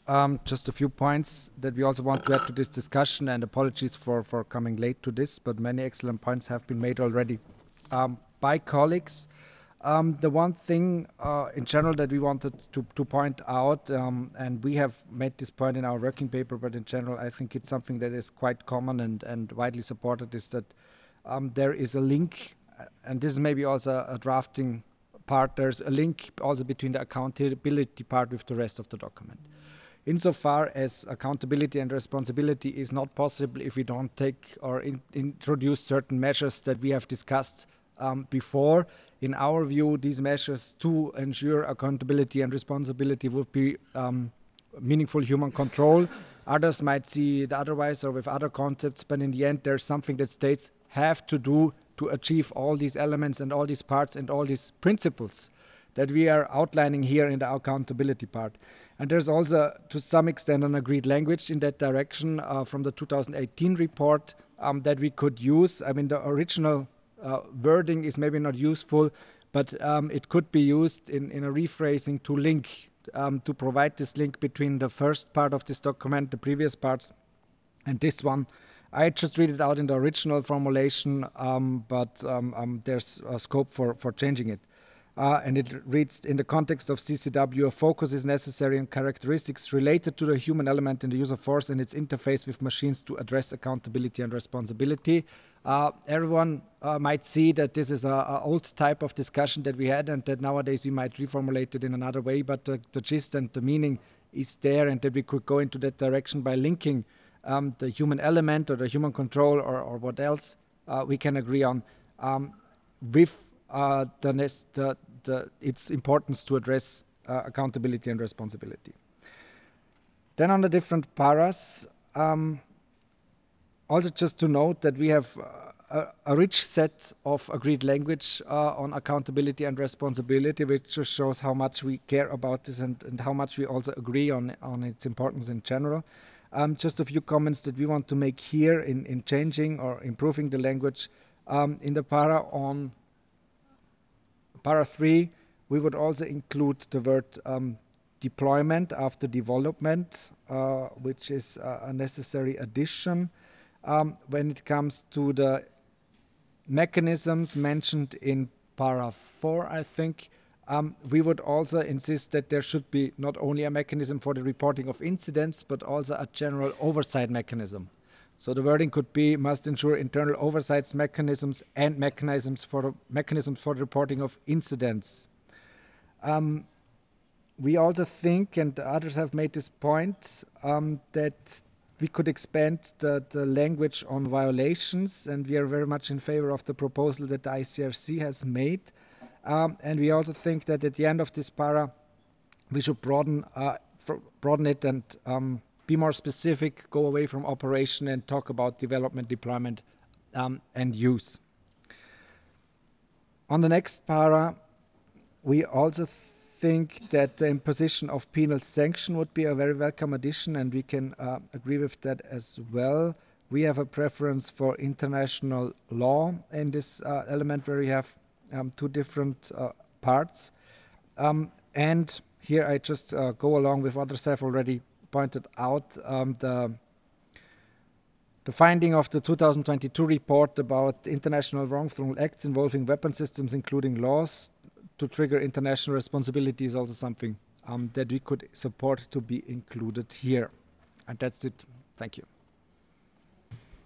Just a few points that we also want to add to this discussion, and apologies for coming late to this, but many excellent points have been made already by colleagues. The one thing in general that we wanted to point out, and we have made this point in our working paper, but in general, I think it's something that is quite common and widely supported, is that there is a link, and this is maybe also a drafting part, there's a link also between the accountability part with the rest of the document. Insofar as accountability and responsibility is not possible if we don't take or introduce certain measures that we have discussed before. In our view, these measures to ensure accountability and responsibility would be meaningful human control. Others might see it otherwise or with other concepts, but in the end, there's something that states have to do to achieve all these elements and all these parts and all these principles that we are outlining here in the accountability part. And there's also, to some extent, an agreed language in that direction from the 2018 report that we could use. I mean, the original wording is maybe not useful, but it could be used in a rephrasing to link, to provide this link between the first part of this document, the previous parts, and this one. I just read it out in the original formulation, but there's a scope for changing it. And it reads, in the context of CCW, a focus is necessary on characteristics related to the human element in the use of force and its interface with machines to address accountability and responsibility. Everyone might see that this is an old type of discussion that we had, and that nowadays we might reformulate it in another way, but the gist and the meaning is there, and that we could go into that direction by linking the human element or the human control or what else we can agree on with its importance to address accountability and responsibility. Then on the different paras, also just to note that we have a rich set of agreed language on accountability and responsibility, which just shows how much we care about this and how much we also agree on its importance in general. Just a few comments that we want to make here in changing or improving the language. In the para on para 3, we would also include the word deployment after development, which is a necessary addition. When it comes to the mechanisms mentioned in para 4, I think, we would also insist that there should be not only a mechanism for the reporting of incidents, but also a general oversight mechanism. So the wording could be must ensure internal oversight mechanisms and mechanisms for the reporting of incidents. We also think, and others have made this point, that we could expand the language on violations, and we are very much in favor of the proposal that the ICRC has made. And we also think that at the end of this para, we should broaden it and be more specific, go away from operation and talk about development, deployment, and use. On the next para, we also think that the imposition of penal sanction would be a very welcome addition, and we can agree with that as well. We have a preference for international law in this element where we have two different parts. And here I just go along with others have already pointed out the finding of the 2022 report about international wrongful acts involving weapon systems, including laws to trigger international responsibility, is also something that we could support to be included here. And that's it. Thank you.